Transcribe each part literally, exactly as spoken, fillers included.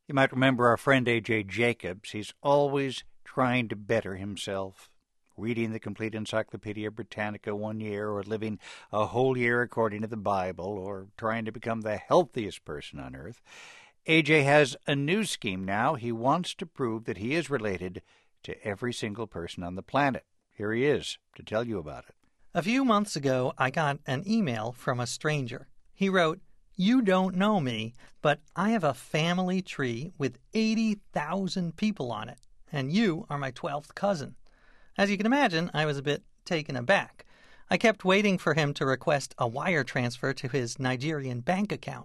You might remember our friend A J Jacobs. He's always trying to better himself, reading the complete Encyclopedia Britannica one year, or living a whole year according to the Bible, or trying to become the healthiest person on earth. A J has a new scheme now. He wants to prove that he is related to every single person on the planet. Here he is to tell you about it. A few months ago, I got an email from a stranger. He wrote, "You don't know me, but I have a family tree with eighty thousand people on it, and you are my twelfth cousin." As you can imagine, I was a bit taken aback. I kept waiting for him to request a wire transfer to his Nigerian bank account.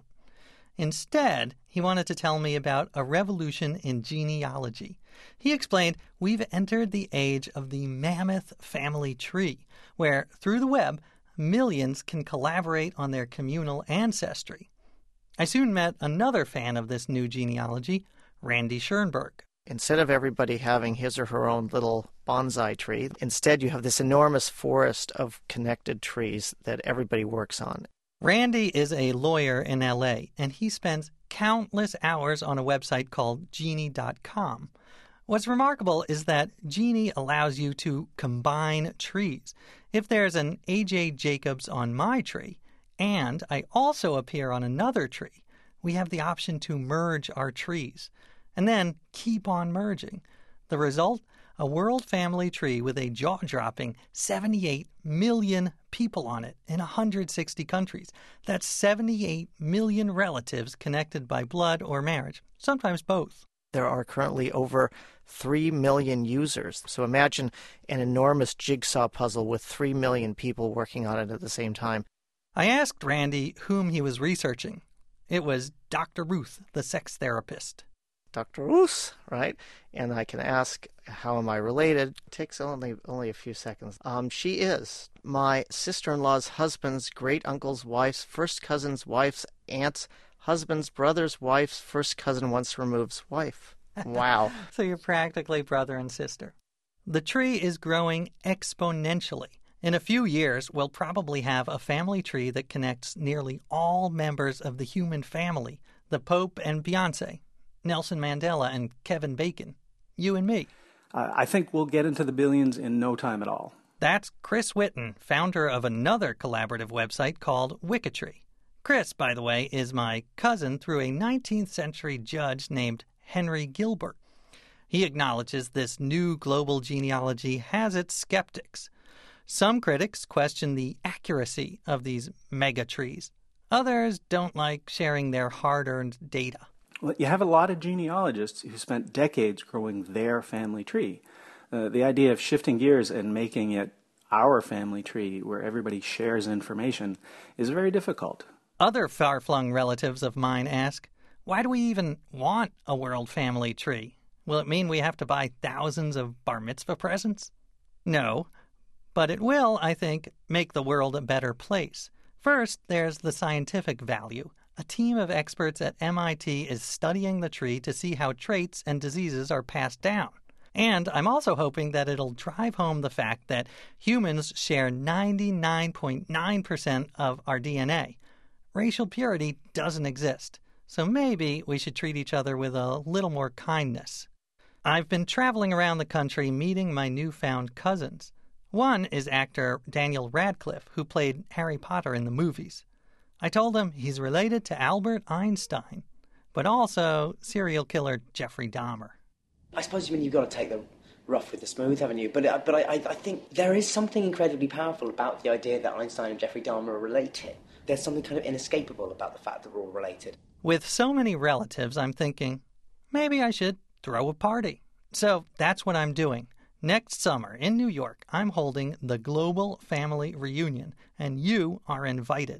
Instead, he wanted to tell me about a revolution in genealogy. He explained we've entered the age of the mammoth family tree, where, through the web, millions can collaborate on their communal ancestry. I soon met another fan of this new genealogy, Randy Schoenberg. Instead of everybody having his or her own little bonsai tree, instead you have this enormous forest of connected trees that everybody works on. Randy is a lawyer in L A, and he spends countless hours on a website called Geni dot com. What's remarkable is that Geni allows you to combine trees. If there's an A J Jacobs on my tree, and I also appear on another tree, we have the option to merge our trees, and then keep on merging. The result? A world family tree with a jaw-dropping seventy-eight million people on it in one hundred sixty countries. That's seventy-eight million relatives connected by blood or marriage, sometimes both. There are currently over three million users. So imagine an enormous jigsaw puzzle with three million people working on it at the same time. I asked Randy whom he was researching. It was Doctor Ruth, the sex therapist. Doctor Ruth, right? And I can ask, how am I related? It takes only only a few seconds. Um, she is my sister-in-law's husband's great-uncle's wife's first cousin's wife's aunt's husband's brother's wife's first cousin once removed's wife. Wow. So you're practically brother and sister. The tree is growing exponentially. In a few years, we'll probably have a family tree that connects nearly all members of the human family, the Pope and Beyoncé, Nelson Mandela and Kevin Bacon, you and me. Uh, I think we'll get into the billions in no time at all. That's Chris Whitten, founder of another collaborative website called Wikitree. Chris, by the way, is my cousin through a nineteenth century judge named Henry Gilbert. He acknowledges this new global genealogy has its skeptics. Some critics question the accuracy of these mega trees. Others don't like sharing their hard-earned data. Well, you have a lot of genealogists who spent decades growing their family tree. Uh, the idea of shifting gears and making it our family tree where everybody shares information is very difficult. Other far-flung relatives of mine ask, why do we even want a world family tree? Will it mean we have to buy thousands of bar mitzvah presents? No, but it will, I think, make the world a better place. First, there's the scientific value. A team of experts at M I T is studying the tree to see how traits and diseases are passed down. And I'm also hoping that it'll drive home the fact that humans share ninety-nine point nine percent of our D N A. Racial purity doesn't exist, so maybe we should treat each other with a little more kindness. I've been traveling around the country meeting my newfound cousins. One is actor Daniel Radcliffe, who played Harry Potter in the movies. I told him he's related to Albert Einstein, but also serial killer Jeffrey Dahmer. I suppose when you've got to take the rough with the smooth, haven't you? But but I, I think there is something incredibly powerful about the idea that Einstein and Jeffrey Dahmer are related. There's something kind of inescapable about the fact that we're all related. With so many relatives, I'm thinking, maybe I should throw a party. So that's what I'm doing. Next summer in New York, I'm holding the Global Family Reunion, and you are invited.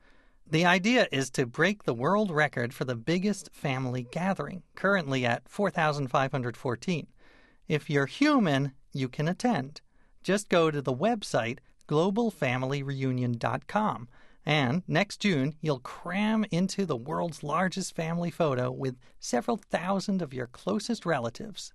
The idea is to break the world record for the biggest family gathering, currently at four thousand five hundred fourteen. If you're human, you can attend. Just go to the website global family reunion dot com. And next June, you'll cram into the world's largest family photo with several thousand of your closest relatives.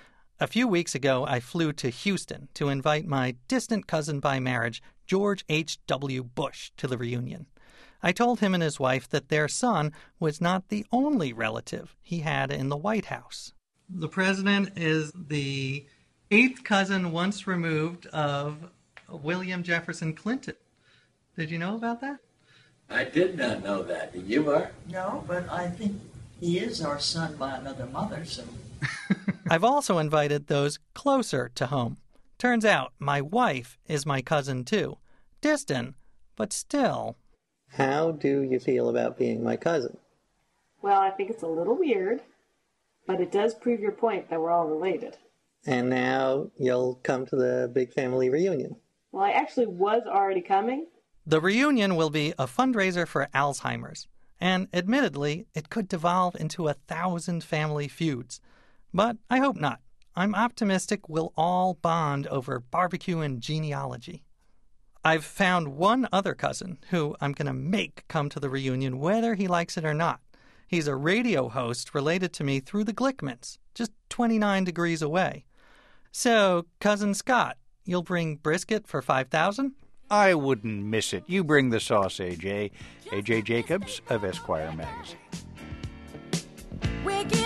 A few weeks ago, I flew to Houston to invite my distant cousin by marriage, George H W Bush, to the reunion. I told him and his wife that their son was not the only relative he had in the White House. The president is the eighth cousin once removed of William Jefferson Clinton. Did you know about that? I did not know that. Did you, Mark? No, but I think he is our son by another mother, so... I've also invited those closer to home. Turns out my wife is my cousin too. Distant, but still. How do you feel about being my cousin? Well, I think it's a little weird, but it does prove your point that we're all related. And now you'll come to the big family reunion. Well, I actually was already coming. The reunion will be a fundraiser for Alzheimer's, and admittedly, it could devolve into a thousand family feuds. But I hope not. I'm optimistic we'll all bond over barbecue and genealogy. I've found one other cousin who I'm going to make come to the reunion whether he likes it or not. He's a radio host related to me through the Glickmans, just twenty-nine degrees away. So, Cousin Scott, you'll bring brisket for five thousand dollars? I wouldn't miss it. You bring the sauce, A J. A J Jacobs of Esquire Magazine.